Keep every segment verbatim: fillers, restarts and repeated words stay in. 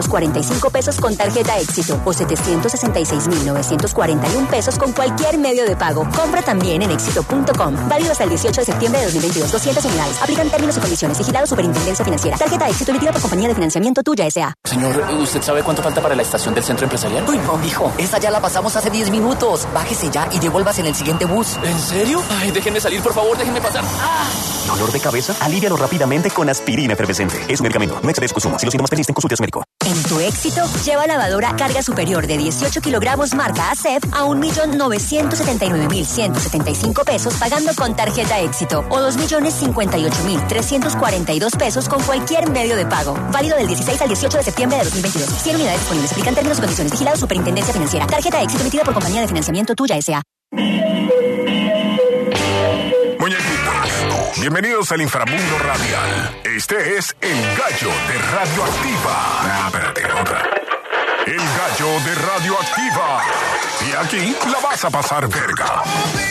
novecientos cuarenta y cinco pesos con tarjeta Éxito o setecientos sesenta y seis mil novecientos cuarenta y uno pesos con cualquier medio de pago. Compra también en éxito punto com. Válido hasta el dieciocho de septiembre de dos mil veintidós. doscientas unidades. Aplican términos y condiciones. Vigilado Superintendencia Financiera. Tarjeta Éxito emitida por Compañía de Financiamiento Tuya S A. Señor, ¿usted sabe cuánto falta para la estación del centro empresarial? Uy, no, mijo. Esa ya la pasamos hace diez minutos. Bájese ya y devuélvase en el siguiente bus. ¿En serio? Ay, déjenme salir, por favor, déjenme pasar. ¡Ah! ¿Dolor de cabeza? Alívialo rápidamente con aspirina efervescente. Es un medicamento. No excedes consumo. Si los síntomas persisten, consulte a su médico. En tu Éxito, lleva lavadora carga superior de dieciocho kilogramos marca A S E F a un millón novecientos setenta y nueve mil ciento setenta y cinco pesos pagando con tarjeta Éxito o dos millones cincuenta y ocho mil trescientos cuarenta y dos pesos con cualquier medio de pago. Válido del dieciséis al dieciocho de septiembre de dos mil veintidós. cien unidades disponibles. Aplican términos y condiciones. Vigilado Superintendencia Financiera. Tarjeta Éxito emitida por Compañía de Financiamiento Tuya S A. Muñequitos, bienvenidos al inframundo radial. Este es El Gallo de Radioactiva. Ah, espérate, otra. El Gallo de Radioactiva. Y aquí la vas a pasar verga.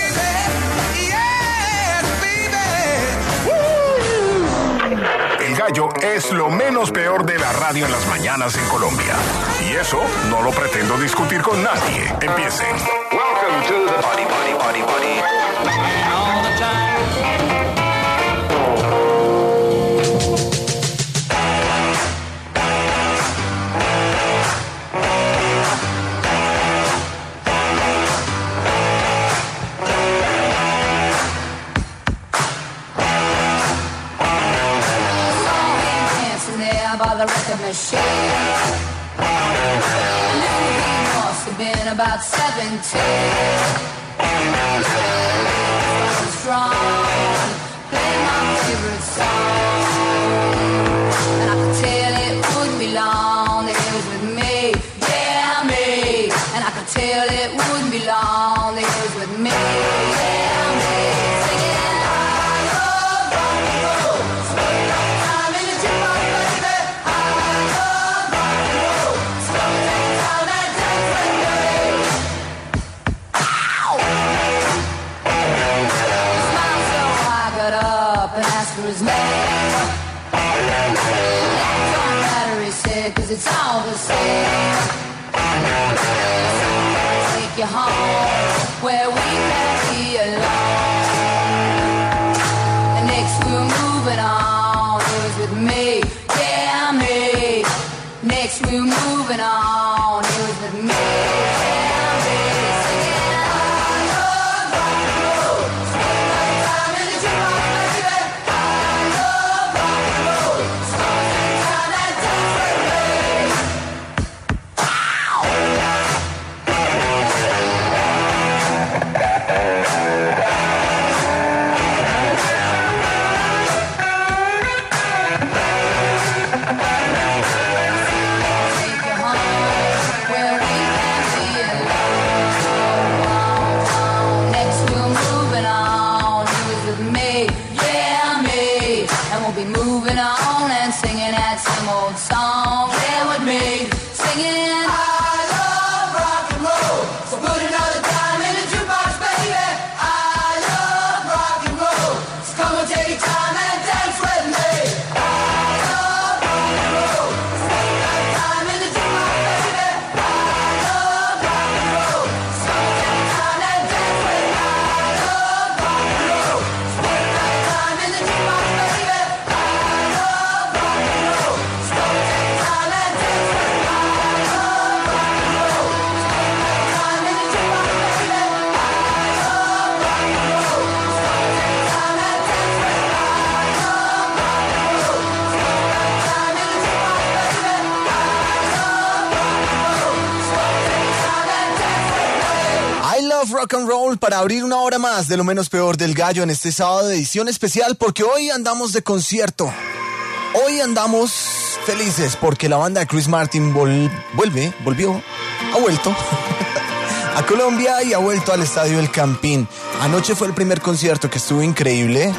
El Gallo es lo menos peor de la radio en las mañanas en Colombia. Y eso no lo pretendo discutir con nadie. Empiecen. Welcome to the party, party, party, party. All the time. By the record machine, Little he must have been about seventeen. Strong, play my favorite song, and I could tell it wouldn't be long that he was with me, yeah me. And I could tell it wouldn't be long that he was with me, yeah me. Singing. His name. That don't matter, he said, cause it's all the same. Take you home where we can be alone. And next we're moving on. He was with me, yeah me. Next we're moving on. He was with me, yeah me. Singing. Song, yeah, with me, singing. I love rock and roll, so put another dime in the jukebox, baby. I love rock and roll, so come and take your time and dance with me. I love rock and roll, so put another dime in the jukebox, baby. I love rock and roll, so come and take your time and dance with me. I love rock and roll, so put another dime in the jukebox, baby. I love rock and roll. Rock and roll para abrir una hora más de lo menos peor del Gallo en este sábado de edición especial, porque hoy andamos de concierto. Hoy andamos felices porque la banda de Chris Martin vol- vuelve, volvió, ha vuelto a Colombia y ha vuelto al Estadio El Campín. Anoche fue el primer concierto que estuvo increíble.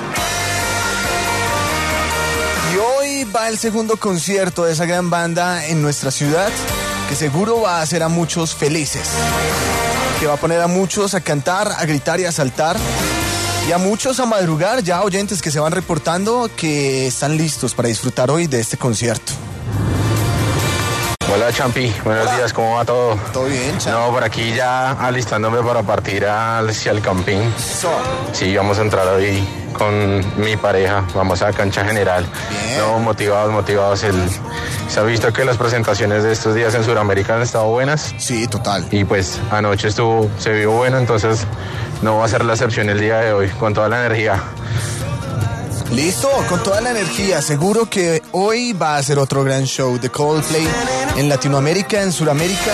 Y hoy va el segundo concierto de esa gran banda en nuestra ciudad, que seguro va a hacer a muchos felices. Que va a poner a muchos a cantar, a gritar y a saltar. Y a muchos a madrugar, ya oyentes que se van reportando que están listos para disfrutar hoy de este concierto. Hola Champi, buenos Hola. días, ¿cómo va todo? Todo bien, Champi. No, por aquí ya alistándome para partir hacia el camping. Eso. Sí, vamos a entrar hoy con mi pareja, vamos a cancha general. Bien. No, motivados, motivados. El, se ha visto que las presentaciones de estos días en Sudamérica han estado buenas. Sí, total. Y pues anoche estuvo, se vio bueno, entonces no va a ser la excepción el día de hoy, con toda la energía. Listo, con toda la energía. Seguro que hoy va a ser otro gran show de Coldplay en Latinoamérica, en Sudamérica.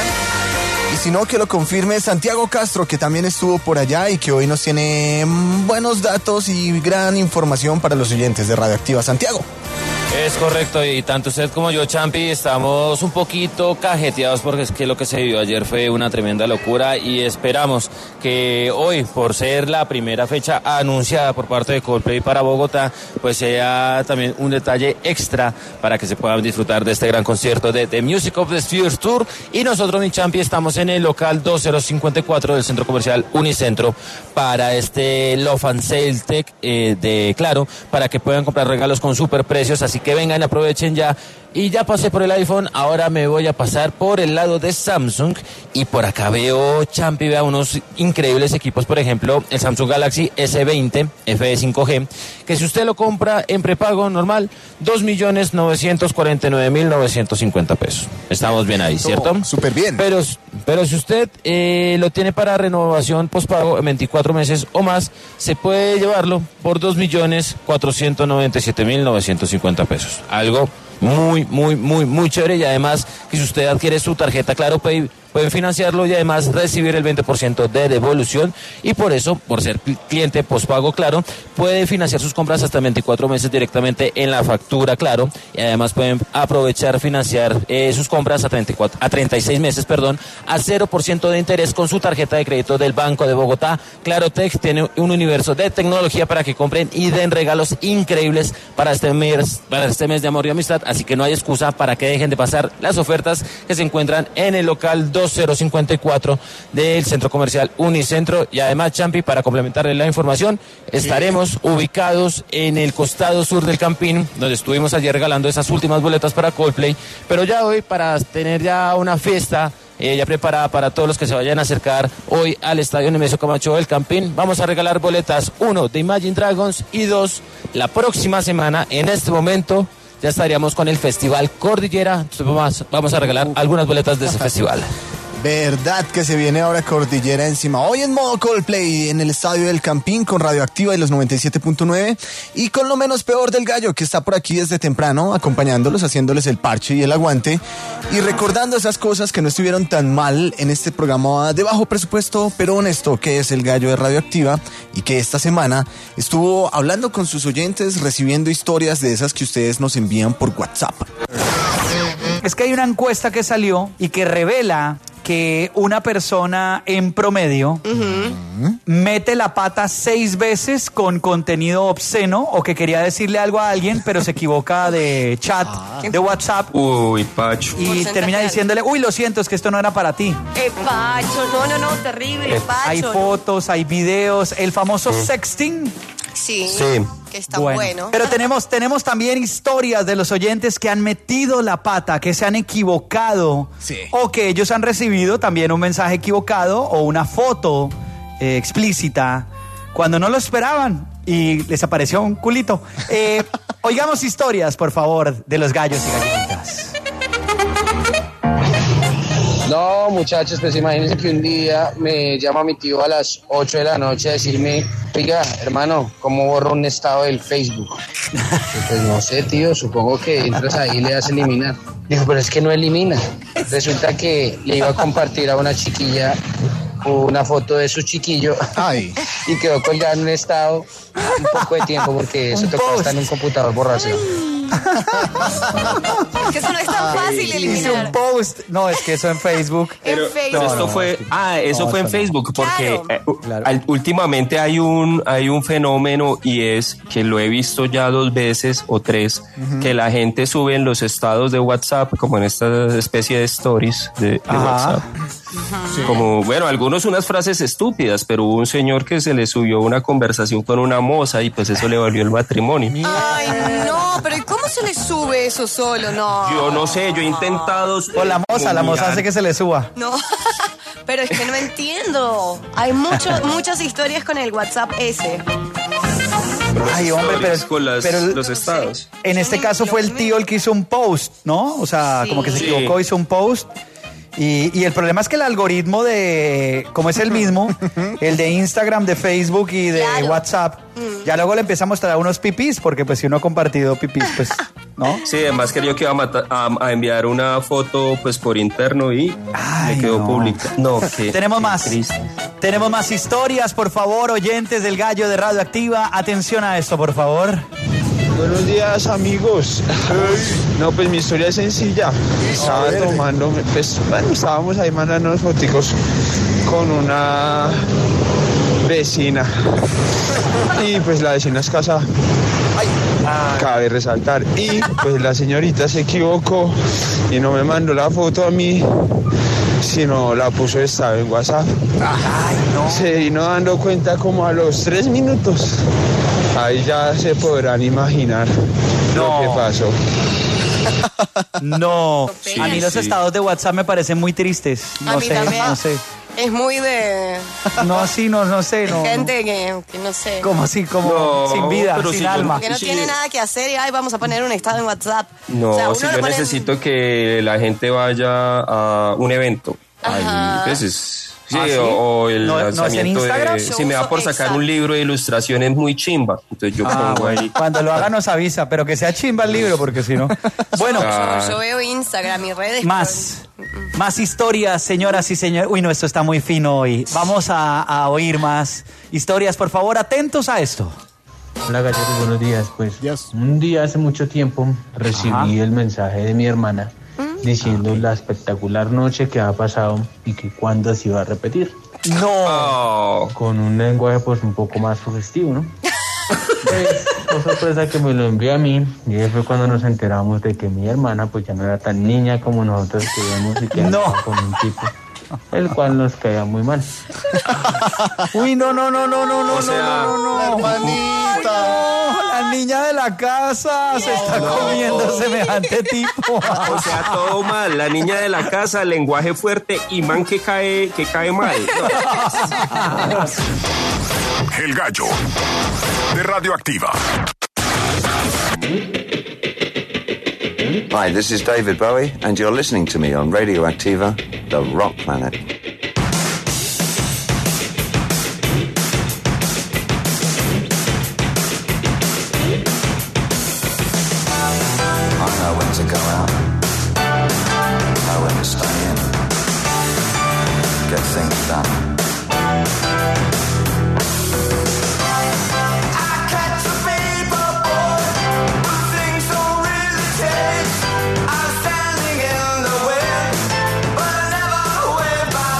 Y si no, que lo confirme Santiago Castro, que también estuvo por allá y que hoy nos tiene buenos datos y gran información para los oyentes de Radioactiva. Santiago. Es correcto, y tanto usted como yo, Champi, estamos un poquito cajeteados porque es que lo que se vivió ayer fue una tremenda locura y esperamos que hoy, por ser la primera fecha anunciada por parte de Coldplay para Bogotá, pues sea también un detalle extra para que se puedan disfrutar de este gran concierto de The Music of the Spheres Tour. Y nosotros, mi Champi, estamos en el local dos cero cinco cuatro del Centro Comercial Unicentro para este Love and Sale Tech eh, de Claro, para que puedan comprar regalos con super precios, así que vengan, aprovechen ya. Y ya pasé por el iPhone, ahora me voy a pasar por el lado de Samsung y por acá veo, Champi, vea unos increíbles equipos, por ejemplo, el Samsung Galaxy S veinte F E cinco G, que si usted lo compra en prepago normal, dos millones novecientos cuarenta y nueve mil novecientos cincuenta pesos. Estamos bien ahí, ¿cierto? Oh, súper bien. Pero, pero si usted eh, lo tiene para renovación postpago en veinticuatro meses o más, se puede llevarlo por dos millones cuatrocientos noventa y siete mil novecientos cincuenta pesos. Algo muy, muy, muy, muy chévere, y además que si usted adquiere su tarjeta Claro Pay, pueden financiarlo y además recibir el veinte por ciento de devolución, y por eso, por ser cliente postpago Claro, puede financiar sus compras hasta veinticuatro meses directamente en la factura Claro, y además pueden aprovechar financiar eh, sus compras a, treinta y cuatro, a treinta y seis meses, perdón, a cero por ciento de interés con su tarjeta de crédito del Banco de Bogotá. Claro Tech tiene un universo de tecnología para que compren y den regalos increíbles para este mes, para este mes de amor y amistad, así que no hay excusa para que dejen de pasar las ofertas que se encuentran en el local dos cero cinco cuatro del Centro Comercial Unicentro. Y además, Champi, para complementarle la información, estaremos ubicados en el costado sur del Campín, donde estuvimos ayer regalando esas últimas boletas para Coldplay, pero ya hoy, para tener ya una fiesta Eh, ya preparada para todos los que se vayan a acercar hoy al Estadio Nemesio Camacho del Campín, vamos a regalar boletas, uno, de Imagine Dragons, y dos, la próxima semana, en este momento, ya estaríamos con el Festival Cordillera. Entonces vamos, vamos a regalar algunas boletas de ese festival. Verdad que se viene ahora Cordillera encima. Hoy en modo Coldplay en el Estadio del Campín con Radioactiva y los noventa y siete punto nueve, y con lo menos peor del gallo, que está por aquí desde temprano acompañándolos, haciéndoles el parche y el aguante y recordando esas cosas que no estuvieron tan mal en este programa de bajo presupuesto pero honesto, que es el gallo de Radioactiva, y que esta semana estuvo hablando con sus oyentes, recibiendo historias de esas que ustedes nos envían por WhatsApp. Es que hay una encuesta que salió y que revela que una persona en promedio uh-huh. mete la pata seis veces con contenido obsceno, o que quería decirle algo a alguien pero se equivoca de chat, ah. de WhatsApp. Uy, Pacho. Y termina diciéndole, uy, lo siento, es que esto no era para ti. Eh, Pacho, no, no, no, terrible, eh, Pacho. Hay fotos, hay videos, el famoso uh-huh. sexting. Sí, sí, que está bueno. bueno. Pero tenemos, tenemos también historias de los oyentes que han metido la pata, que se han equivocado, sí. o que ellos han recibido también un mensaje equivocado o una foto eh, explícita cuando no lo esperaban y les apareció un culito. Eh, oigamos historias, por favor, de los gallos y gallinitas. No, muchachos, pues imagínense que un día me llama mi tío a las ocho de la noche a decirme, oiga, hermano, ¿cómo borro un estado del Facebook? Pues no sé, tío, supongo que entras ahí y le das eliminar. Dijo, pero es que no elimina. Resulta que le iba a compartir a una chiquilla una foto de su chiquillo. Ay. Y quedó colgada en un estado un poco de tiempo porque eso tocó estar en un computador borrarse. Es que eso no es tan fácil eliminar. Hice un post. No, es que eso en Facebook. Pero, en Facebook. pero esto no, fue, ah, eso no, fue en no. Facebook, porque Claro. eh, Claro. al- últimamente hay un, hay un fenómeno, y es que lo he visto ya dos veces o tres, uh-huh. que la gente sube en los estados de WhatsApp, como en esta especie de stories de, de WhatsApp. Sí. Como, bueno, algunos unas frases estúpidas, pero hubo un señor que se le subió una conversación con una moza y pues eso le valió el matrimonio. Ay, no, pero ¿y cómo ¿cómo se le sube eso solo? No. Yo no sé, yo he intentado... O la moza, la moza hace que se le suba. No, pero es que no entiendo. Hay mucho, muchas historias con el WhatsApp ese. Ay, hombre, pero, con las- pero los estados. En este caso fue el tío el que hizo un post, ¿no? O sea, Sí. como que se Sí. equivocó, hizo un post. Y, y el problema es que el algoritmo de, como es el mismo, el de Instagram, de Facebook y de Claro. WhatsApp, ya luego le empieza a mostrar unos pipís, porque pues si uno ha compartido pipís, pues, ¿no? Sí, además quería que iba a, mata- a, a enviar una foto pues por interno y me quedó no. pública. No, que Tenemos más. triste. Tenemos más historias, por favor, oyentes del Gallo de Radioactiva. Atención a esto, por favor. Buenos días, amigos. No, pues mi historia es sencilla. Estaba tomando, pues, bueno, estábamos ahí mandando foticos con una vecina. Y pues la vecina es casada. Cabe resaltar. Y pues la señorita se equivocó y no me mandó la foto a mí, sino la puso estaba en WhatsApp. Se vino dando cuenta como a los tres minutos. Ahí ya se podrán imaginar lo que pasó. No, Sí, a mí los sí. estados de WhatsApp me parecen muy tristes. No A mí sé, también. no sé. Es muy de No, así, no, no sé, no. gente que, que no sé. Como así, como No, sin vida, pero sin si yo- alma. Que no Sí. tiene nada que hacer y ay, vamos a poner un estado en WhatsApp. No, O sea, uno si lo yo pone en- necesito que la gente vaya a un evento. Ajá. Ahí, pues, es- sí, ¿Ah, sí? o, o el ¿No- no es en lanzamiento Instagram? de... Yo Si me da uso por sacar exacto. un libro de ilustraciones muy chimba, entonces yo Ah, pongo bueno. ahí... Cuando lo haga nos avisa, pero que sea chimba el libro, porque si no. Bueno, Ah. Yo, yo veo Instagram y redes. más, más historias, señoras y señores. Uy, no, esto está muy fino hoy. Vamos a, a oír más historias, por favor, atentos a esto. Hola galletas, buenos días. Pues un día hace mucho tiempo recibí Ajá. el mensaje de mi hermana diciendo la espectacular noche que ha pasado y que cuándo se iba a repetir. No. Oh, Con un lenguaje pues un poco más sugestivo, ¿no? Pues, por sorpresa que me lo envió a mí y ahí fue cuando nos enteramos de que mi hermana pues ya no era tan niña como nosotros queríamos y que No. andaba con un tipo el cual nos caía muy mal. Uy, no, no, no, no, no, no, O sea, no, no, no. Hermanita. No, la niña de la casa se está comiendo semejante tipo. o sea, todo mal. La niña de la casa, lenguaje fuerte y man que cae, que cae mal. El Gallo de Radioactiva. Hi, this is David Bowie, and you're listening to me on Radioactiva, the rock planet. I know when to go out, know when to stay in, get things done. I'm standing in the wind, but I never wave my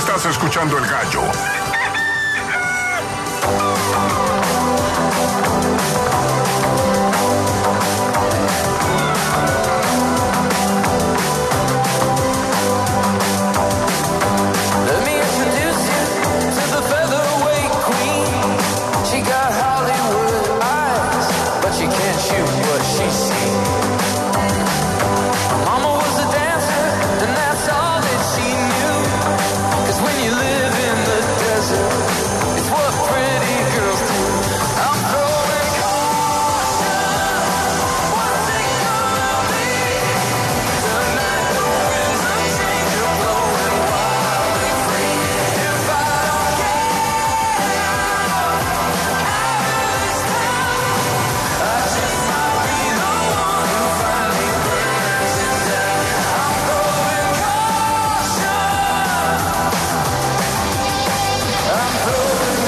Estás escuchando El Gallo. Let me introduce you to the featherweight queen. She got Hollywood eyes, but she can't shoot what she sees. Mama was a dancer, and that's all that she knew. 'Cause when you live in the desert, it's what pretty girls do. I'm throwing caution. What's it gonna be? Tonight the winds of change are blowing wildly free. If I don't get out, out of this town, I just might be the one who finally burns it down. I'm throwing caution. I'm throwing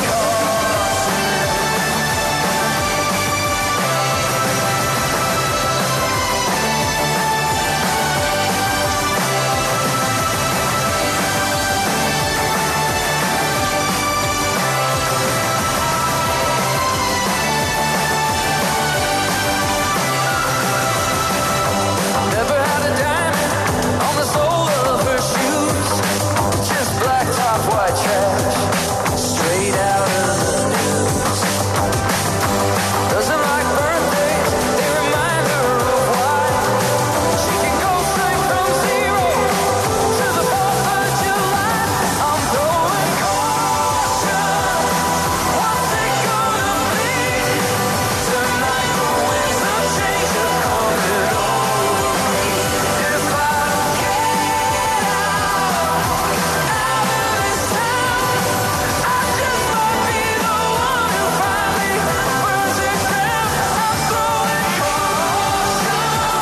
Never had a diamond on the sole of her shoes. Just black top, white trash, straight out of the news. Doesn't like birthdays, they remind her of why. She can go straight from zero to the fourth of July. I'm throwing caution. What's it gonna be? Tonight the winds of change are coming over me. If I don't get out, out of this town, I just might be the one who finally burns it down. I'm throwing caution.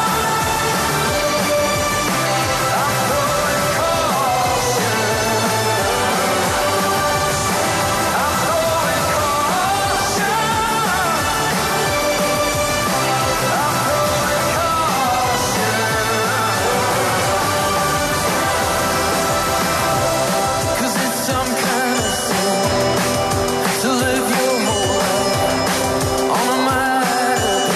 I'm throwing caution. I'm throwing caution. Cause it's some kind of sin to live your whole life on a minor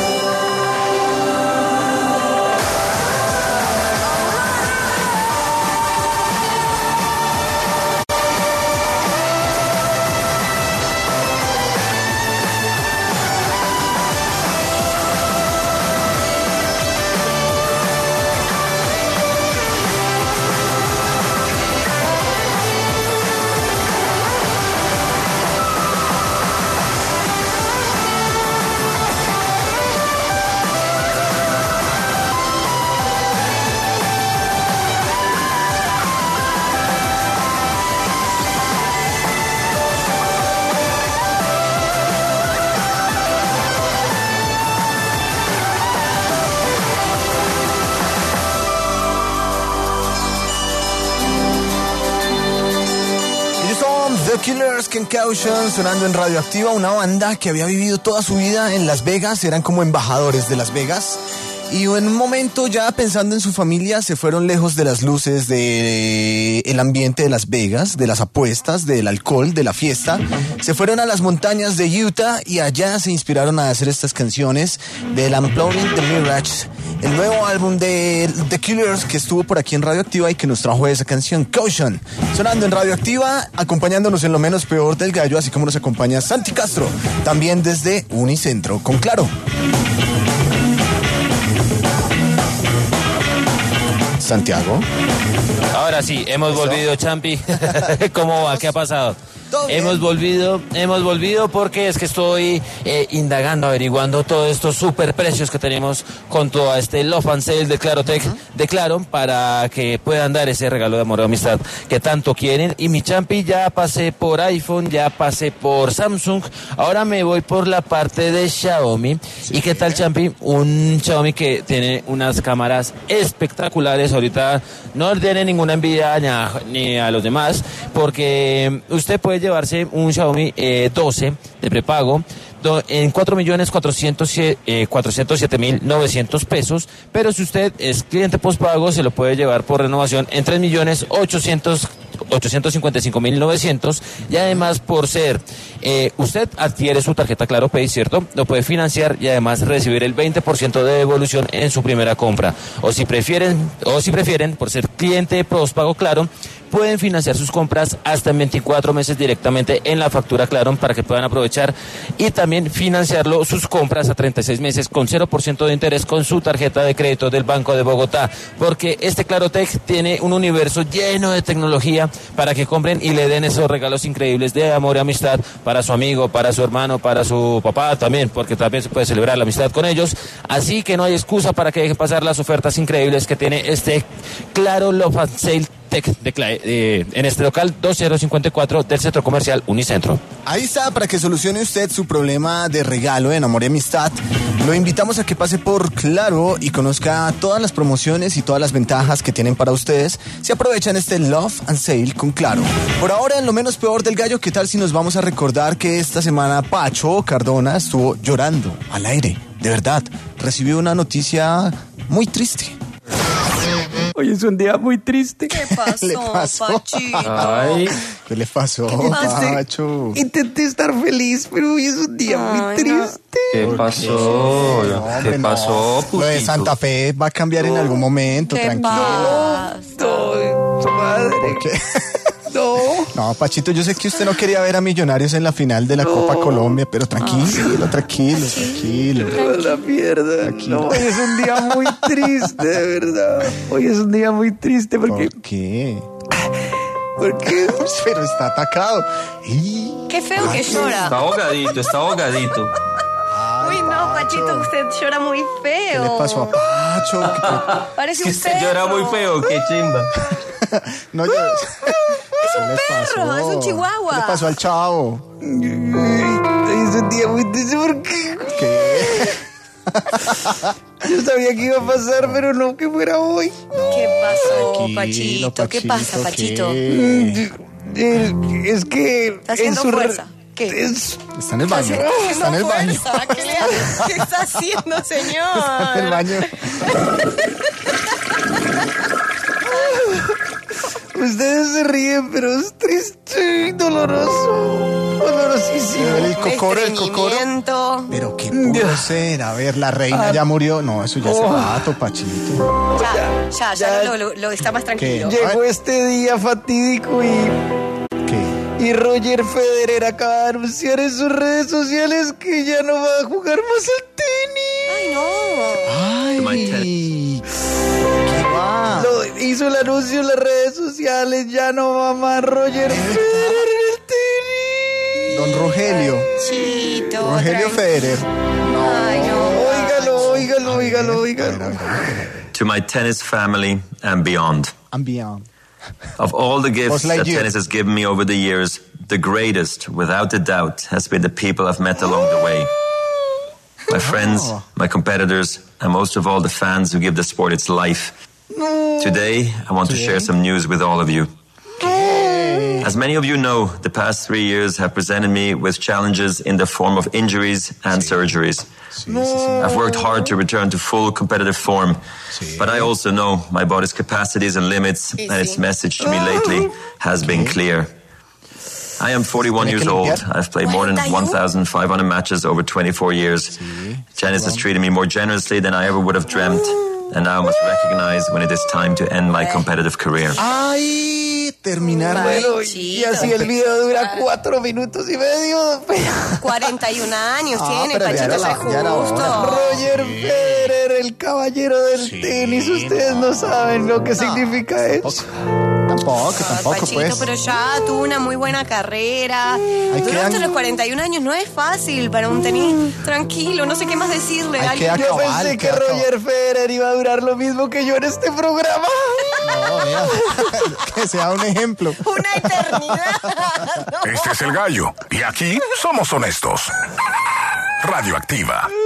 Ellos son The Killers Concussion, sonando en Radioactiva, una banda que había vivido toda su vida en Las Vegas, eran como embajadores de Las Vegas. Y en un momento, ya pensando en su familia, se fueron lejos de las luces del ambiente de Las Vegas, de las apuestas, del alcohol, de la fiesta. Se fueron a las montañas de Utah y allá se inspiraron a hacer estas canciones del Unplugging the Mirage, el nuevo álbum de The Killers que estuvo por aquí en Radioactiva y que nos trajo esa canción, Caution, sonando en Radioactiva, acompañándonos en lo menos peor del gallo, así como nos acompaña Santi Castro, también desde Unicentro, con Claro. Santiago. Ahora sí, hemos volvido, Champi. ¿Cómo va? ¿Qué ha pasado? Hemos volvido, hemos volvido porque es que estoy eh, indagando, averiguando todos estos super precios que tenemos con todo este Love and Sale de Clarotech, uh-huh. de Claro, para que puedan dar ese regalo de amor y amistad que tanto quieren. Y mi Champi, ya pasé por iPhone, ya pasé por Samsung, ahora me voy por la parte de Xiaomi. Sí. ¿Y qué tal, Champi? Un Xiaomi que tiene unas cámaras espectaculares. Ahorita no tiene ninguna envidia ni a, ni a los demás, porque usted puede llevarse un Xiaomi eh, doce de prepago do, en cuatro millones cuatrocientos siete mil novecientos pesos, pero si usted es cliente postpago se lo puede llevar por renovación en tres millones ochocientos ochocientos cincuenta y cinco mil novecientos, y además por ser eh, usted adquiere su tarjeta Claro Pay, ¿cierto? Lo puede financiar y además recibir el veinte por ciento de devolución en su primera compra. O si prefieren, o si prefieren, por ser cliente de postpago Claro, pueden financiar sus compras hasta en veinticuatro meses directamente en la factura Claro para que puedan aprovechar, y también financiarlo sus compras a treinta y seis meses con cero por ciento de interés con su tarjeta de crédito del Banco de Bogotá, porque este Clarotech tiene un universo lleno de tecnología para que compren y le den esos regalos increíbles de amor y amistad para su amigo, para su hermano, para su papá también, porque también se puede celebrar la amistad con ellos. Así que no hay excusa para que deje pasar las ofertas increíbles que tiene este Claro Love and Sale Tech de, eh, en este local dos mil cincuenta y cuatro del Centro Comercial Unicentro. Ahí está, para que solucione usted su problema de regalo en amor y amistad. Lo invitamos a que pase por Claro y conozca todas las promociones y todas las ventajas que tienen para ustedes si aprovechan este Love and Sale con Claro. Por ahora, en lo menos peor del gallo, ¿qué tal si nos vamos a recordar que esta semana Pacho Cardona estuvo llorando al aire? De verdad, recibió una noticia muy triste. Hoy es un día muy triste. ¿Qué pasó, ¿Le pasó? Pachito? Ay. ¿Qué le pasó, Intenté- Pacho? Intenté estar feliz, pero hoy es un día muy Ay, triste. ¿Qué pasó? No, ¿Qué hombre, no. pasó, Lo de Putito? Santa Fe va a cambiar en algún momento, ¿Qué tranquilo. pasa? Madre. ¿Por qué? No. No, Pachito, yo sé que usted no quería ver a Millonarios en la final de la Copa Colombia, pero tranquilo, tranquilo, tranquilo. No la pierda. No, hoy es un día muy triste, de verdad. Hoy es un día muy triste porque... ¿Por qué? Porque... Pero está atacado. Y... Qué feo que Está llora. ahogadito, está ahogadito. Uy, no, Pachito, usted llora muy ¿Qué feo. le pasó a Pacho? Parece Que un usted perro. llora muy feo, qué chimba. No, yo... Es un perro, es un chihuahua. ¿Qué le pasó al chavo? Hoy es un día muy triste porque... ¿Qué? Yo sabía que iba a pasar, pero no que fuera hoy. ¿Qué pasó, Tranquilo, Pachito? ¿Qué pasa, Pachito? ¿qué? Eh, Es que... Está haciendo en su re- fuerza. ¿Qué? Es- Está en el baño. Está en el baño. Fuerza. ¿Qué, le hace? ¿Qué está haciendo, señor? Está en el baño. Ustedes se ríen, pero es triste y doloroso. Dolorosísimo. El cocoro, el cocoro. Estreñimiento. Pero qué pudo ser. A ver, la reina ya murió. No, eso ya hace Oh. rato, Pachito. Ya, ya, ya, ya. lo, lo- lo está más tranquilo. ¿Qué? Llegó este día fatídico y... ¿Qué? Y Roger Federer acaba de anunciar en sus redes sociales que ya no va a jugar más al tenis. Ay, no. Ay, ¿qué va? Lo, hizo el anuncio en las redes sociales, ya no va más Roger Federer en el tenis. Don Rogelio. Chito. Rogelio tranqui- Federer. Ay, no. Óigalo, óigalo, óigalo, óigalo. To my tennis family and beyond. And beyond. Of all the gifts Buzz that Lightyear. tennis has given me over the years, the greatest, without a doubt, has been the people I've met along the way. My friends, my competitors, and most of all the fans who give the sport its life. Today, I want to share some news with all of you. As many of you know, the past three years have presented me with challenges in the form of injuries and surgeries. I've worked hard to return to full competitive form, but I also know my body's capacities and limits, and its message to me lately has been clear. I am forty-one years old. I've played more than one thousand five hundred matches over twenty-four years. Tennis has treated me more generously than I ever would have dreamt, and now I must recognize when it is time to end my competitive career. Ay, terminar. Bueno, y así el video dura cuatro minutos y medio. cuarenta y un años Ah, tiene, pero ya Pachito, era la- eso es ya era justo. hora. Roger Federer, el caballero del tenis. Ustedes no saben lo que significa eso. Tampoco, tampoco, Pachito, pues. pero ya tuvo una muy buena carrera. Durante quedan- los cuarenta y un años no es fácil para un tenis. Tranquilo, no sé qué más decirle. Hay Alguien- que Yo acabar, pensé que queda Roger Federer iba a durar lo mismo que yo en este programa. No, vea. Que sea un ejemplo. Una eternidad. Este es el gallo. Y aquí somos honestos. Radioactiva.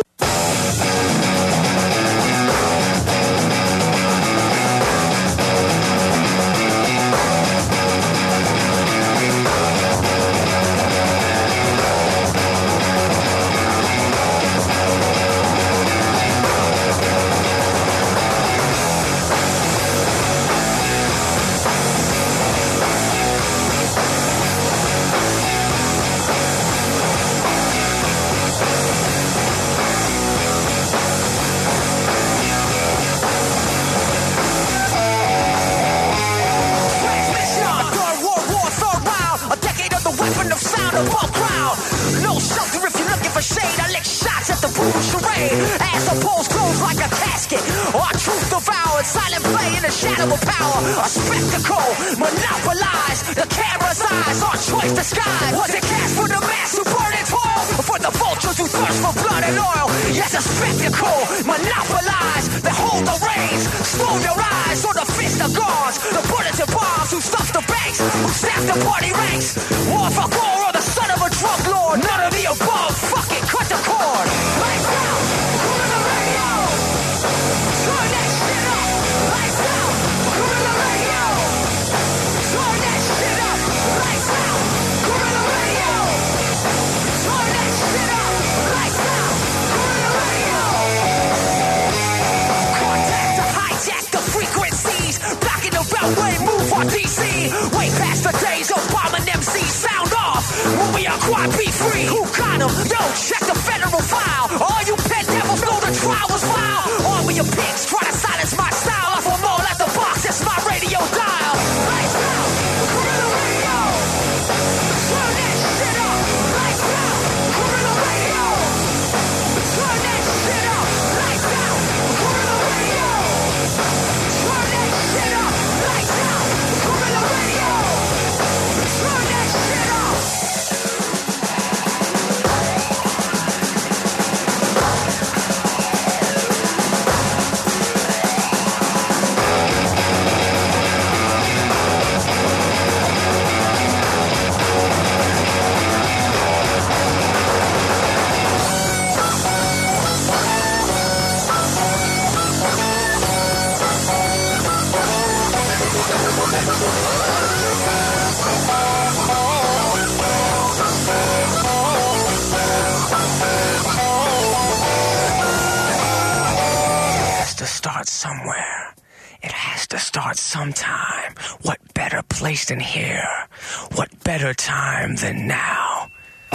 cold charade. As the polls close like a casket. Our truth devoured, silent play in the shadow of power. A spectacle, monopolized. The camera's eyes, our choice disguised. Was it cast for the mass who burn and toil? Or for the vultures who thirst for blood and oil? Yes, a spectacle, monopolized. They hold the reins, stole your eyes. Or the fist of guards, the bullets and bombs who stuff the banks, who staff the party ranks. War for gore or the son of a drug lord. None of the above, fuck it, cut the cord. Lights out, put on the radio. Turn that shit up. Lights out, put on the radio. Turn that shit up. Lights out, put on the radio. Turn that shit up. Lights out, put on the radio. Contact to hijack the frequencies, blocking the railway, move on D C. Way past the days of bombing M Cs. Sound off, movie on quad, be free. Who got him? Yo, check the federal file. All you pet devils know the trial was foul. All of your pigs try to silence my style. I for more at the box, it's my radio dial. Lights out, put on the radio. Turn that shit up. Lights out, put on the radio. Turn that shit up. Lights out, put on the radio. Turn that shit up. Lights out, put on the radio. Turn that shit up. Start somewhere. It has to start sometime. What better place than here? What better time than now? Oh,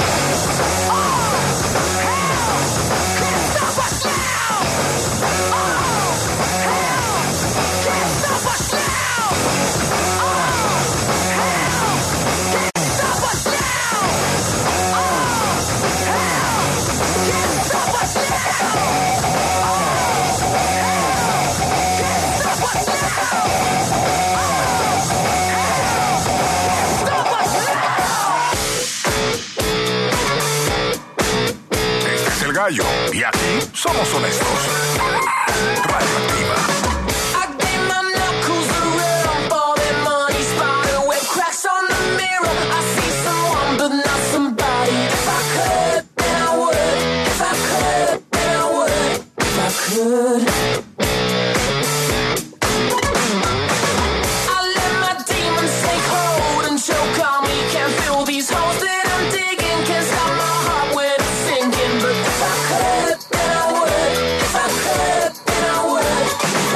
hell! Can't stop us now! Oh, hell! Can't stop us now! Oh, hell! Can't stop us now! Oh, hell! Can't stop us now! Gallo, y aquí somos honestos. Radioactiva. I get my knuckles around for that money spider web cracks on the mirror. I see someone, but not somebody. If I could, then I would. If I could, then I would. If I could. I let my demons take hold and choke on me. Can't fill these holes that I'm digging. Can't stop my heart when it's sinking. But if I could, then I would. If I could, then I would.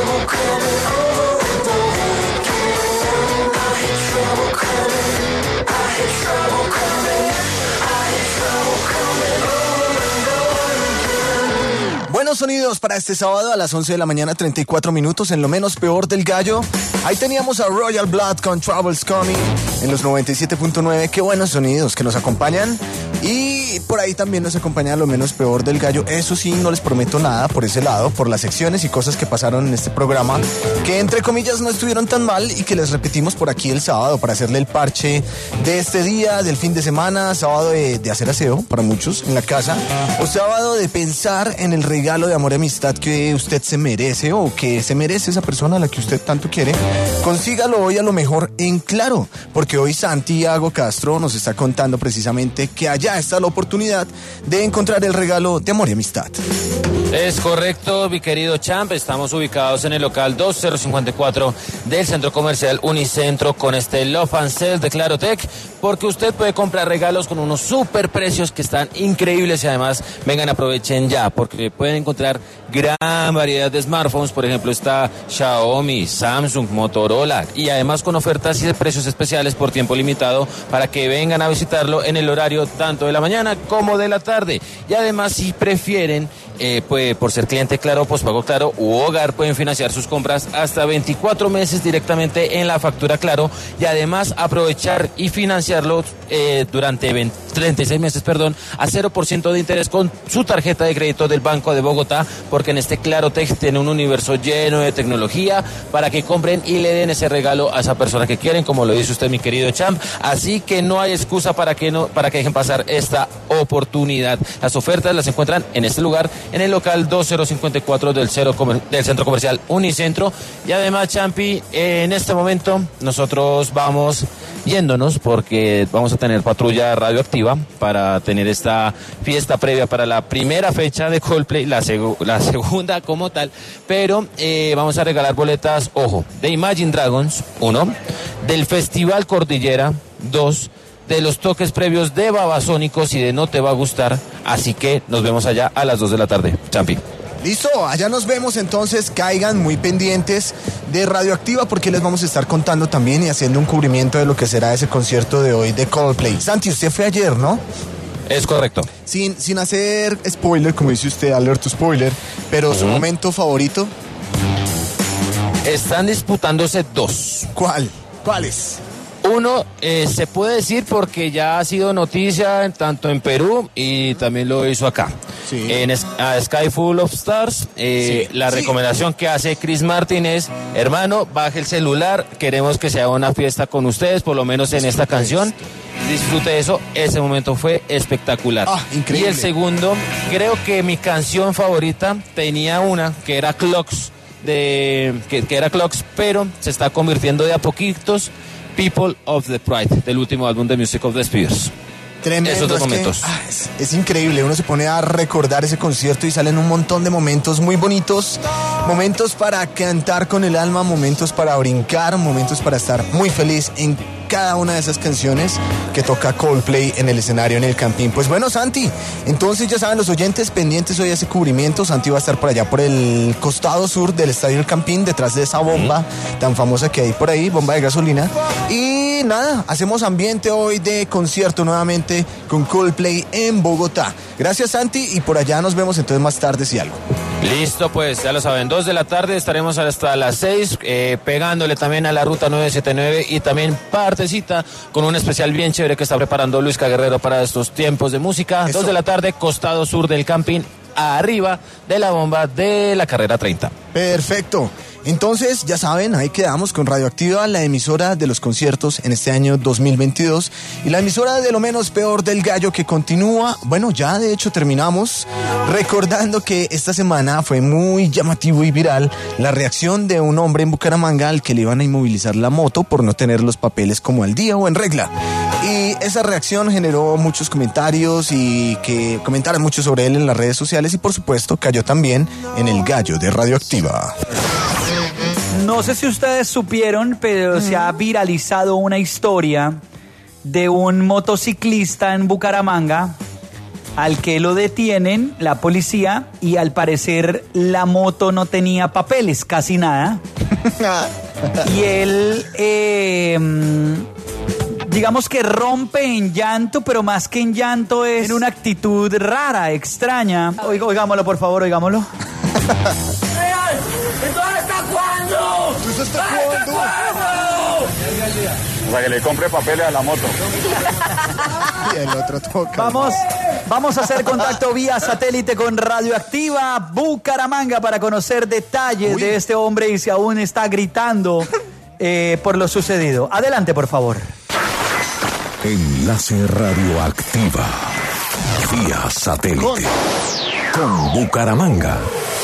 trouble coming over the weekend. I hear trouble coming. I hear trouble coming. I hear trouble coming over and over again. Buenos sonidos para este sábado a las once de la mañana, treinta y cuatro minutos, en lo menos peor del gallo. Ahí teníamos a Royal Blood con Trouble's Coming en los noventa y siete punto nueve. Qué buenos sonidos que nos acompañan. Y por ahí también nos acompaña lo menos peor del gallo. Eso sí, no les prometo nada por ese lado, por las secciones y cosas que pasaron en este programa, que entre comillas no estuvieron tan mal y que les repetimos por aquí el sábado para hacerle el parche de este día, del fin de semana, sábado de, de hacer aseo para muchos en la casa, o sábado de pensar en el regalo de amor y amistad que usted se merece o que se merece esa persona a la que usted tanto quiere. Consígalo hoy a lo mejor en Claro, porque hoy Santiago Castro nos está contando precisamente que allá está la oportunidad de encontrar el regalo de amor y amistad. Es correcto, mi querido Champ. Estamos ubicados en el local dos mil cincuenta y cuatro del Centro Comercial Unicentro con este Love and Sale de Clarotech, porque usted puede comprar regalos con unos super precios que están increíbles y además vengan, aprovechen ya, porque pueden encontrar gran variedad de smartphones. Por ejemplo, está Xiaomi, Samsung, Motorola, y además con ofertas y precios especiales por tiempo limitado para que vengan a visitarlo en el horario tanto de la mañana como de la tarde. Y además, si prefieren, eh, pues, por ser cliente Claro, Postpago Claro u Hogar, pueden financiar sus compras hasta veinticuatro meses directamente en la factura Claro, y además aprovechar y financiarlo eh, durante veinte, treinta y seis meses, perdón, a cero por ciento de interés con su tarjeta de crédito del Banco de Bogotá, porque en este Clarotech tiene un universo lleno de tecnología para que compren y le den ese regalo a esa persona que quieren, como lo dice usted, mi querido Champ. Así que no hay excusa para que no para que dejen pasar esta oportunidad. Las ofertas las encuentran en este lugar, en el local dos mil cincuenta y cuatro del, cero, del Centro Comercial Unicentro. Y además, Champi, en este momento nosotros vamos yéndonos porque vamos a tener patrulla radioactiva para tener esta fiesta previa para la primera fecha de Coldplay, la, seg- la segunda como tal, pero eh, vamos a regalar boletas, ojo, de Imagine Dragons, uno, del Festival Cordillera, dos, de los toques previos de Babasónicos y de No Te Va a Gustar, así que nos vemos allá a las dos de la tarde, Champi. Listo, allá nos vemos entonces, caigan muy pendientes de Radioactiva porque les vamos a estar contando también y haciendo un cubrimiento de lo que será ese concierto de hoy de Coldplay. Santi, usted fue ayer, ¿no? Es correcto. Sin, sin hacer spoiler, como dice usted, alerta spoiler, pero uh-huh. Su momento favorito. Están disputándose dos. ¿Cuál? ¿Cuáles? Uno, eh, se puede decir porque ya ha sido noticia tanto en Perú y también lo hizo acá. Sí. En a Sky Full of Stars, eh, sí, la sí. recomendación que hace Chris Martin es, hermano, baje el celular, queremos que sea una fiesta con ustedes, por lo menos en Disfrute esta canción. Disfrute de eso, ese momento fue espectacular. Ah, increíble. Y el segundo, creo que mi canción favorita tenía una que era Clocks, de, que, que era Clocks, pero se está convirtiendo de a poquitos. People of the Pride, del último álbum de Music of the Spheres. Tremendo. Esos dos es momentos. Que, ah, es, es increíble, uno se pone a recordar ese concierto y salen un montón de momentos muy bonitos, momentos para cantar con el alma, momentos para brincar, momentos para estar muy feliz en cada una de esas canciones que toca Coldplay en el escenario, en el Campín. Pues bueno, Santi, entonces ya saben los oyentes pendientes hoy a ese cubrimiento. Santi va a estar por allá por el costado sur del estadio del Campín, detrás de esa bomba uh-huh. tan famosa que hay por ahí, bomba de gasolina. Y nada, hacemos ambiente hoy de concierto nuevamente con Coldplay en Bogotá. Gracias, Santi, y por allá nos vemos entonces más tarde si algo. Listo, pues ya lo saben, dos de la tarde estaremos hasta las seis, eh, pegándole también a la ruta nueve setenta y nueve y también partecita con un especial bien chévere que está preparando Luis Guerrero para estos tiempos de música. Eso. Dos de la tarde, costado sur del Campín, arriba de la bomba de la carrera treinta. Perfecto. Entonces, ya saben, ahí quedamos con Radioactiva, la emisora de los conciertos en este año dos mil veintidós y la emisora de lo menos peor del gallo que continúa. Bueno, ya de hecho terminamos recordando que esta semana fue muy llamativo y viral la reacción de un hombre en Bucaramanga al que le iban a inmovilizar la moto por no tener los papeles como al día o en regla. Y esa reacción generó muchos comentarios y que comentaron mucho sobre él en las redes sociales y por supuesto cayó también en el gallo de Radioactiva. No sé si ustedes supieron, pero se ha viralizado una historia de un motociclista en Bucaramanga al que lo detienen la policía y al parecer la moto no tenía papeles, casi nada. Y él, eh, digamos que rompe en llanto, pero más que en llanto es en una actitud rara, extraña. Oiga, oigámoslo, por favor, oigámoslo. ¿Entonces hasta cuándo? ¿Hasta cuándo? O sea, que le compre papeles a la moto. Y el otro toca. Vamos, vamos a hacer contacto vía satélite con Radioactiva Bucaramanga para conocer detalles Uy. de este hombre y si aún está gritando eh, por lo sucedido. Adelante, por favor. Enlace Radioactiva vía satélite con, con Bucaramanga.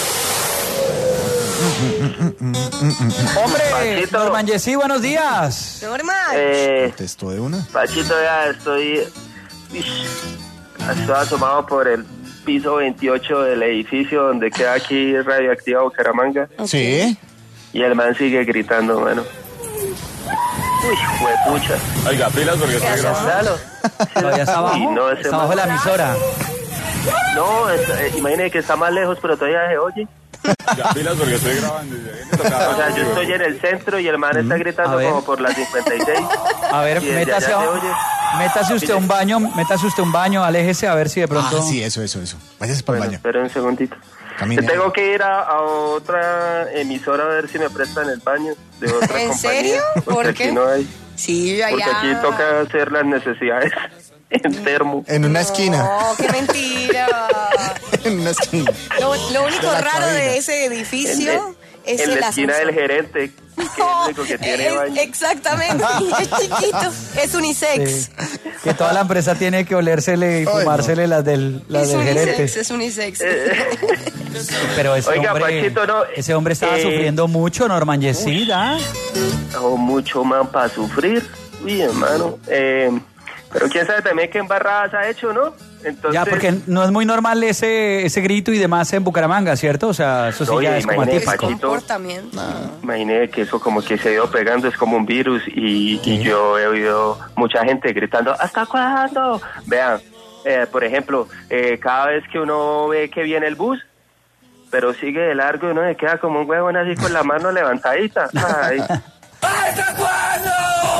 Hombre, Norman Jessy, buenos días. Norman. Eh, ¿Contestó de una? Pachito, ya estoy... Ish, estoy asomado por el piso veintiocho del edificio donde queda aquí Radioactiva Bucaramanga. Sí. Y el man sigue gritando, mano. Uy, huepucha. Oiga, pilas porque estoy grabando. Todavía está abajo, Uy, no, ese está abajo de la emisora. No, es, eh, imagínate que está más lejos, pero todavía se oye. Ya, pilas porque estoy grabando. O sea, yo estoy en el centro y el man está gritando como por la cincuenta y seis. A ver, métase, a, métase usted un baño, métase usted un baño, aléjese a ver si de pronto... Ah, sí, eso, eso, eso. Váyase para bueno, el baño. Espera un segundito. Camine. Tengo que ir a, a otra emisora a ver si me prestan el baño de otra ¿En compañía. serio? Porque ¿Por qué? aquí no hay. Sí, yo Porque allá. aquí toca hacer las necesidades en termo. En una esquina. No, qué mentira. En una esquina. Lo, lo único De la raro cabina. de ese edificio En, es en el la esquina ascensor. del gerente, que es el único que tiene Es- baño. Exactamente, y es chiquito, es unisex. Sí, que toda la empresa tiene que olérsele y Ay, fumársele las del, las Es del gerente. unisex, es unisex. Pero ese Oiga, hombre, Pachito, no, ese hombre estaba eh, sufriendo mucho, Norman Jessy, ¿da? O mucho man para sufrir. Uy, hermano. Eh, pero quién sabe también qué embarradas ha hecho, ¿no? Entonces, Ya, porque no es muy normal ese, ese grito y demás en Bucaramanga, ¿cierto? O sea, eso sí Oye, ya es como imagínate, atípico. Pachito. Comportamiento. Imaginé que eso como que se ha ido pegando, es como un virus y, y yo he oído mucha gente gritando, ¿hasta cuándo? Vean, eh, por ejemplo, eh, cada vez que uno ve que viene el bus, pero sigue de largo y uno se queda como un huevón así con la mano levantadita. Ay. ¿Hasta cuándo?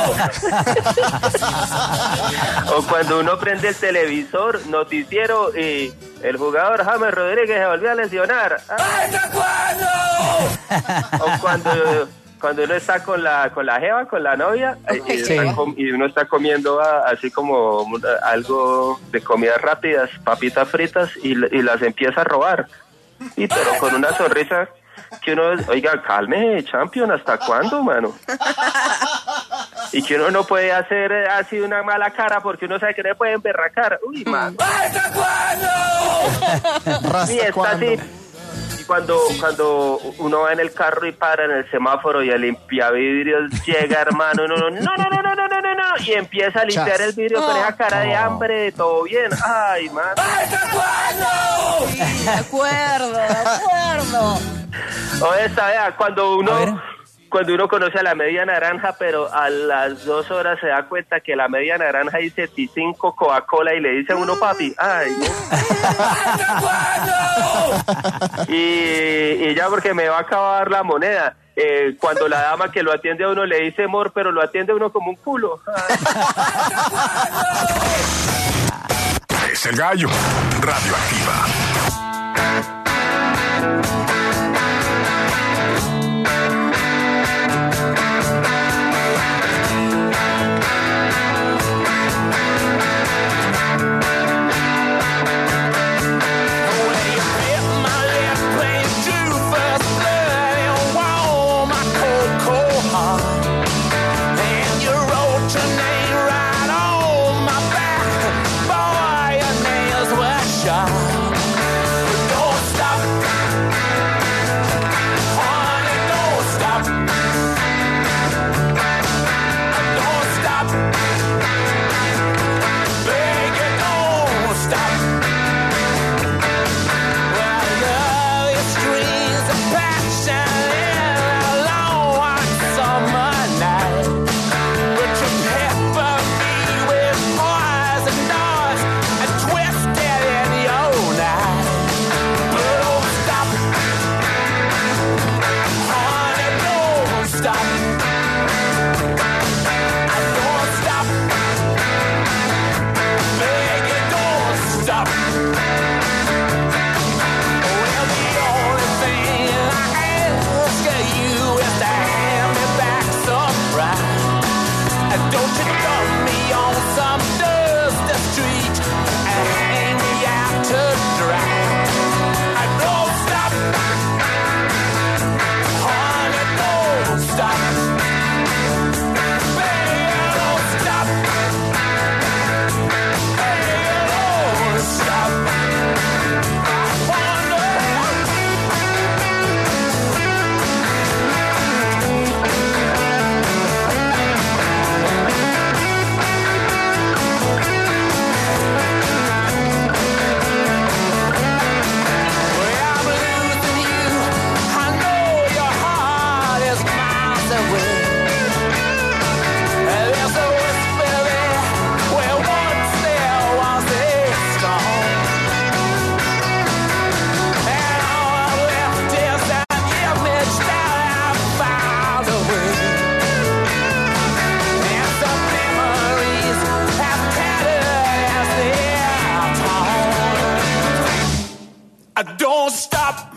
O cuando uno prende el televisor, noticiero y el jugador James Rodríguez se volvió a lesionar. ¿Hasta cuándo? O cuando cuando uno está con la con la jeva, con la novia, y, Sí. está com- y uno está comiendo ah, así como una- algo de comidas rápidas, papitas fritas, y, y las empieza a robar. Y pero con una sonrisa que uno, oiga, calme, champion, ¿hasta cuándo, mano? Y que uno no puede hacer eh, así una mala cara porque uno sabe que no le puede emberracar. Uy, mano. ¿Hasta cuándo? Y está así. Y cuando, cuando uno va en el carro y para en el semáforo y el limpiavidrios llega, hermano, no, no, no, no, no, no, no, no, no, no, y empieza a limpiar el vidrio con esa cara de hambre, todo bien. Ay, mano. ¿Hasta cuándo? Sí, de acuerdo, de acuerdo. O esta, vea, cuando uno... Cuando uno conoce a la media naranja, pero a las dos horas se da cuenta que la media naranja dice T cinco Coca-Cola y le dice a uno, papi, ay, no. y, y ya porque me va a acabar la moneda. Eh, cuando la dama que lo atiende a uno le dice amor, pero lo atiende a uno como un culo. Es el gallo. Radioactiva.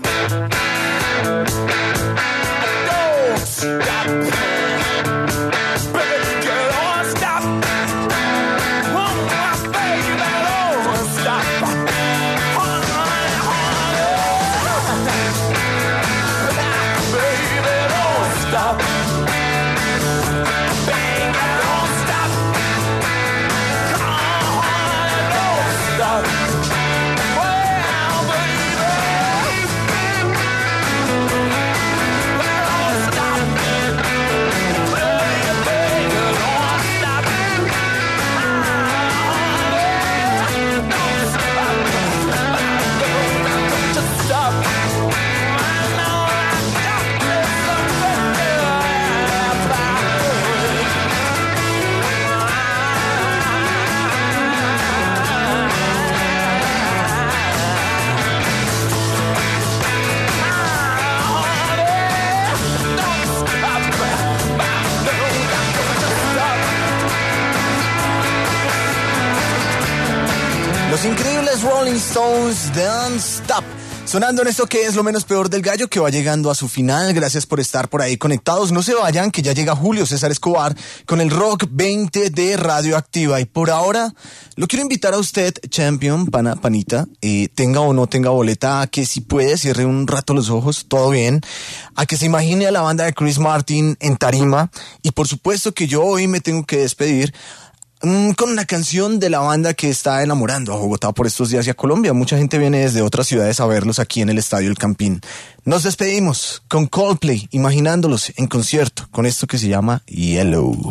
Los increíbles Rolling Stones, Don't Stop. Sonando en esto que es lo menos peor del gallo, que va llegando a su final. Gracias por estar por ahí conectados. No se vayan, que ya llega Julio César Escobar con el Rock veinte de Radioactiva. Y por ahora, lo quiero invitar a usted, Champion, pana, panita, eh, tenga o no tenga boleta, a que si puede cierre un rato los ojos, todo bien, a que se imagine a la banda de Chris Martin en tarima. Y por supuesto que yo hoy me tengo que despedir con una canción de la banda que está enamorando a Bogotá por estos días y a Colombia. Mucha gente viene desde otras ciudades a verlos aquí en el Estadio El Campín. Nos despedimos con Coldplay, imaginándolos en concierto con esto que se llama Yellow.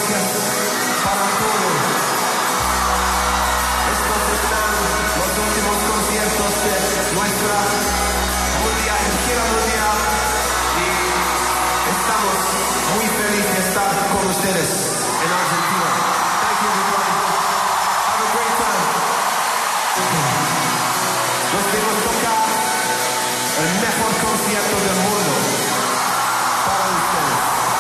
gracias para todo. Estos están los últimos conciertos de nuestra mundial, gira mundial, y estamos muy felices de estar con ustedes en Argentina. Thank you, everybody. Have a great time. Nos queremos tocar el mejor concierto del mundo para ustedes.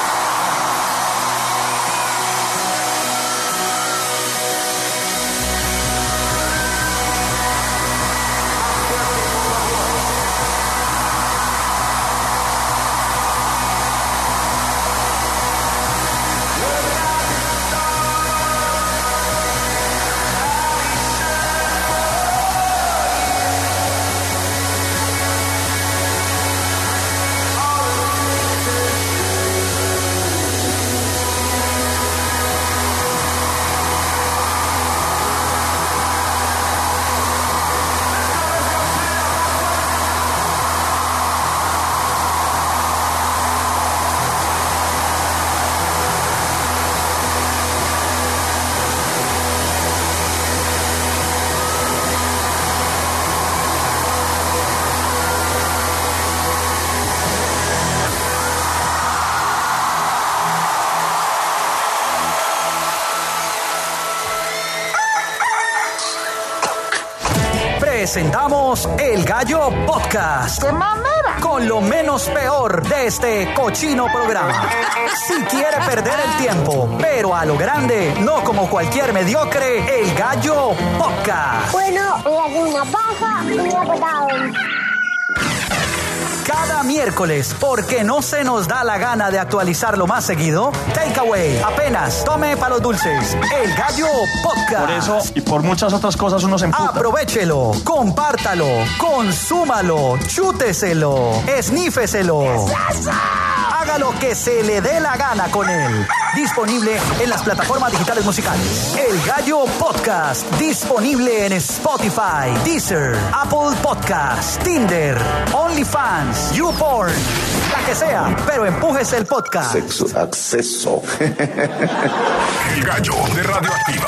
Presentamos El Gallo Podcast. ¡Qué mamera! Con lo menos peor de este cochino programa. Si quiere perder el tiempo, pero a lo grande, no como cualquier mediocre, El Gallo Podcast. Bueno, voy a hacer una paja y una patada. Cada miércoles, porque no se nos da la gana de actualizarlo más seguido, Takeaway, apenas tome para los dulces, El Gallo Podcast. Por eso y por muchas otras cosas uno se emputa. Aprovechelo, compártalo, consúmalo, chúteselo, esnífeselo. Haga lo que se le dé la gana con él. Disponible en las plataformas digitales musicales. El Gallo Podcast, disponible en Spotify, Deezer, Apple Podcast, Tinder, OnlyFans, YouPorn, la que sea, pero empújese el podcast. Sexo, acceso. El Gallo de Radioactiva.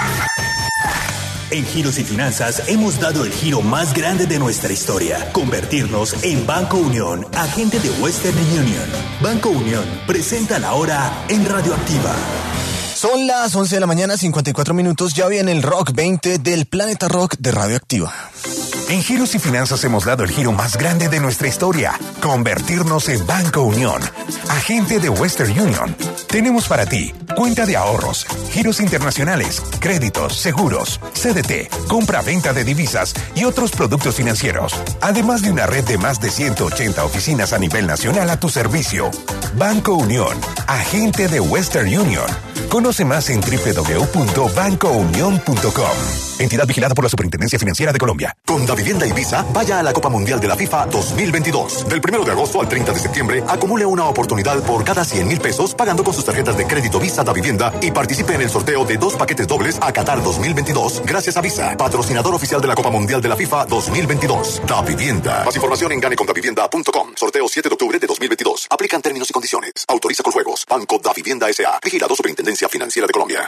En Giros y Finanzas hemos dado el giro más grande de nuestra historia, convertirnos en Banco Unión, agente de Western Union. Banco Unión presenta la hora en Radioactiva. Son las once de la mañana, cincuenta y cuatro minutos, ya viene el Rock veinte del Planeta Rock de Radioactiva. En Giros y Finanzas hemos dado el giro más grande de nuestra historia, convertirnos en Banco Unión, agente de Western Union. Tenemos para ti cuenta de ahorros, giros internacionales, créditos, seguros, C D T, compra-venta de divisas y otros productos financieros. Además de una red de más de ciento ochenta oficinas a nivel nacional a tu servicio. Banco Unión, agente de Western Union. Conoce más en doble u doble u doble u punto banco unión punto com. Entidad vigilada por la Superintendencia Financiera de Colombia. Con Davivienda y Visa, vaya a la Copa Mundial de la FIFA dos mil veintidós. Del primero de agosto al treinta de septiembre, acumule una oportunidad por cada cien mil pesos pagando con sus tarjetas de crédito Visa Davivienda y participe en el sorteo de dos paquetes dobles a Qatar dos mil veintidós gracias a Visa, patrocinador oficial de la Copa Mundial de la FIFA dos mil veintidós. Davivienda. Más información en gane con davivienda punto com. Sorteo siete de octubre de dos mil veintidós. Aplican términos y condiciones. Autoriza con juegos. Banco Davivienda S A. Vigilado Superintendencia Financiera de Colombia.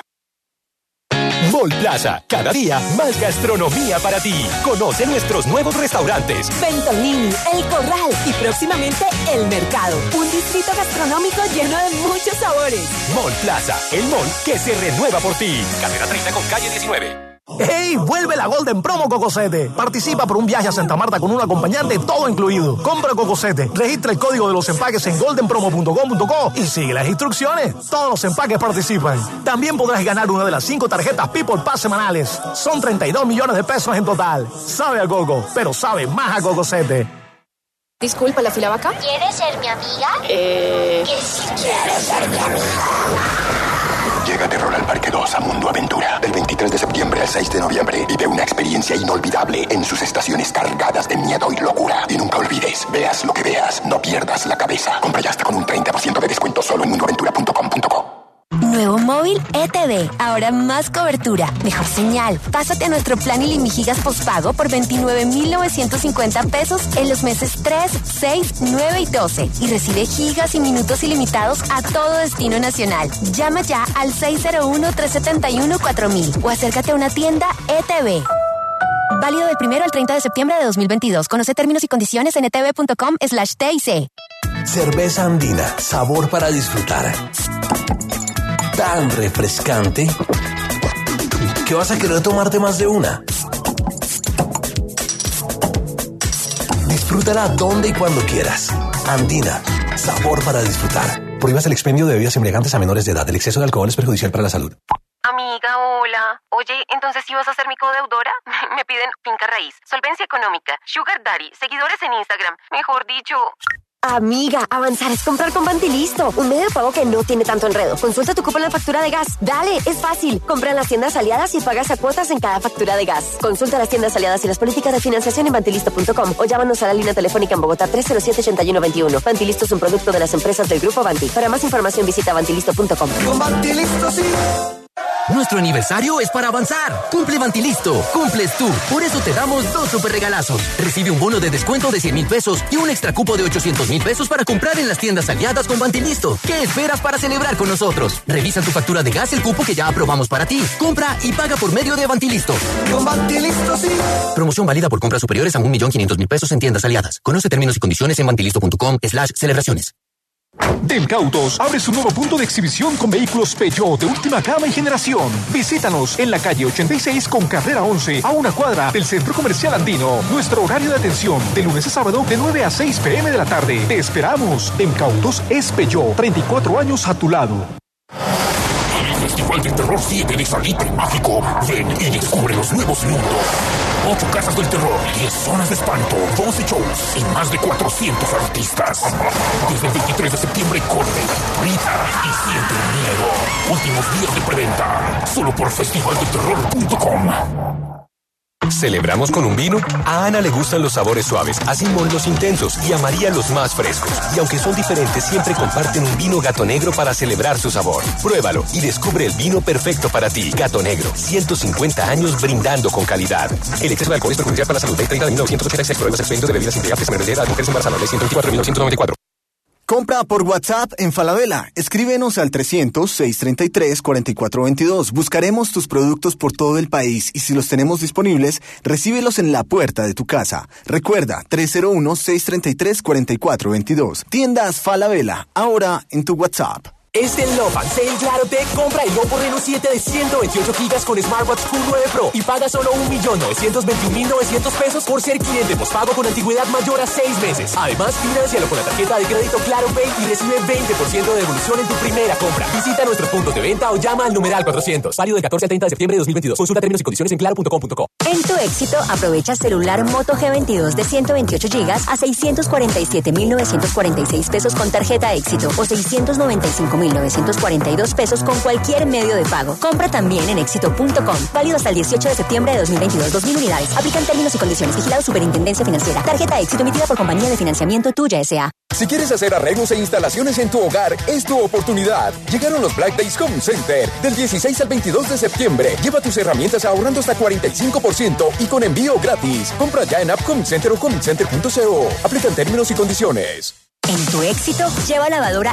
Mall Plaza, cada día más gastronomía para ti. Conoce nuestros nuevos restaurantes. Ventolini, El Corral y próximamente El Mercado. Un distrito gastronómico lleno de muchos sabores. Mall Plaza, el mall que se renueva por ti. Carrera treinta con calle diecinueve. ¡Hey! Vuelve la Golden Promo Cocosete. Participa por un viaje a Santa Marta con un acompañante todo incluido. Compra Cocosete, registra el código de los empaques en golden promo punto com punto co y sigue las instrucciones. Todos los empaques participan. También podrás ganar una de las cinco tarjetas People Pass semanales. Son treinta y dos millones de pesos en total. Sabe a coco, pero sabe más a Cocosete. Disculpa, ¿la fila va acá? ¿Quieres ser mi amiga? Eh... Que si quieres ser mi amiga. Llega Terror al Parque dos a Mundo Aventura del veintitrés de septiembre al seis de noviembre. Vive una experiencia inolvidable en sus estaciones cargadas de miedo y locura. Y nunca olvides, veas lo que veas, no pierdas la cabeza. Compra ya hasta con un treinta por ciento de descuento solo en mundo aventura punto com punto co. Nuevo Móvil E T V, ahora más cobertura, mejor señal. Pásate a nuestro plan Ilimigigas postpago por veintinueve mil novecientos cincuenta pesos en los meses tres, seis, nueve y doce. Y recibe gigas y minutos ilimitados a todo destino nacional. Llama ya al seis cero uno, tres siete uno, cuatro mil o acércate a una tienda E T V. Válido del primero al treinta de septiembre de dos mil veintidós. Conoce términos y condiciones en etv.com slash TIC. Cerveza Andina, sabor para disfrutar. Tan refrescante que vas a querer tomarte más de una. Disfrútala donde y cuando quieras. Andina, sabor para disfrutar. Prohíbas el expendio de bebidas embriagantes a menores de edad. El exceso de alcohol es perjudicial para la salud. Amiga, hola. Oye, entonces ¿sí vas a ser mi codeudora? Me piden finca raíz, solvencia económica, sugar daddy, seguidores en Instagram. Mejor dicho... Amiga, avanzar es comprar con Bantilisto, un medio de pago que no tiene tanto enredo. Consulta tu cupo en la factura de gas. Dale, es fácil. Compra en las tiendas aliadas y pagas a cuotas en cada factura de gas. Consulta las tiendas aliadas y las políticas de financiación en bantilisto punto com o llámanos a la línea telefónica en Bogotá tres cero siete, ochenta y uno veintiuno. Bantilisto es un producto de las empresas del Grupo Banti. Para más información visita bantilisto punto com. Con Bantilisto sí. Nuestro aniversario es para avanzar. Cumple Bantilisto, cumples tú. Por eso te damos dos super regalazos. Recibe un bono de descuento de cien mil pesos y un extra cupo de ochocientos mil pesos para comprar en las tiendas aliadas con Bantilisto. ¿Qué esperas para celebrar con nosotros? Revisa tu factura de gas el cupo que ya aprobamos para ti. Compra y paga por medio de Bantilisto. Con Bantilisto sí. Promoción válida por compras superiores a un millón quinientos mil pesos en tiendas aliadas. Conoce términos y condiciones en bantilisto punto com slash celebraciones. Delcautos abre su nuevo punto de exhibición con vehículos Peugeot de última gama y generación. Visítanos en la calle ochenta y seis con carrera once, a una cuadra del Centro Comercial Andino. Nuestro horario de atención de lunes a sábado de nueve a seis p m de la tarde. Te esperamos. Delcautos es Peugeot, treinta y cuatro años a tu lado. Festival del Terror siete de Salitre Mágico. Ven y descubre los nuevos mundos. Ocho casas del terror, diez zonas de espanto, doce shows y más de cuatrocientos artistas. Desde el veintitrés de septiembre corre, grita y siente el miedo. Últimos días de preventa, solo por festival de terror punto com. ¿Celebramos con un vino? A Ana le gustan los sabores suaves, a Simón los intensos y a María los más frescos. Y aunque son diferentes, siempre comparten un vino Gato Negro para celebrar su sabor. Pruébalo y descubre el vino perfecto para ti. Gato Negro, ciento cincuenta años brindando con calidad. El exceso de alcohol es perjudicial para la salud. Ley treinta de mil novecientos ochenta y seis. Prohíbe el expendio de bebidas embriagantes a menores de edad. Mujeres embarazadas. Ley ciento veinticuatro de mil novecientos noventa y cuatro. Compra por WhatsApp en Falabella. Escríbenos al trescientos, seiscientos treinta y tres, cuarenta y cuatro veintidós. Buscaremos tus productos por todo el país y si los tenemos disponibles, recíbelos en la puerta de tu casa. Recuerda, tres cero uno, seiscientos treinta y tres, cuarenta y cuatro veintidós. Tiendas Falabella, ahora en tu WhatsApp. Este Love and Sale Claro T compra el Oppo Reno siete de ciento veintiocho gigas con Smartwatch Q nueve Pro y paga solo un millón novecientos veintiún mil novecientos pesos por ser cliente pospago con antigüedad mayor a seis meses. Además, financialo con la tarjeta de crédito Claro Pay y recibe veinte por ciento de devolución en tu primera compra. Visita nuestros puntos de venta o llama al numeral cuatrocientos. Válido del catorce al treinta de septiembre de dos mil veintidós. Consulta términos y condiciones en claro punto com punto co. En tu éxito, aprovecha celular Moto G veintidós de ciento veintiocho gigas a seiscientos cuarenta y siete mil novecientos cuarenta y seis pesos con tarjeta éxito o seiscientos noventa y cinco mil novecientos cuarenta y dos pesos con cualquier medio de pago. Compra también en éxito punto com. Válido hasta el dieciocho de septiembre de dos mil veintidós. dos mil unidades. Aplican términos y condiciones. Vigilado Superintendencia Financiera. Tarjeta éxito emitida por Compañía de Financiamiento Tuya S A. Si quieres hacer arreglos e instalaciones en tu hogar, es tu oportunidad. Llegaron los Black Days Home Center. Del dieciséis al veintidós de septiembre. Lleva tus herramientas ahorrando hasta cuarenta y cinco por ciento y con envío gratis. Compra ya en App Home Center o home center punto co. Aplican términos y condiciones. En tu éxito, lleva lavadora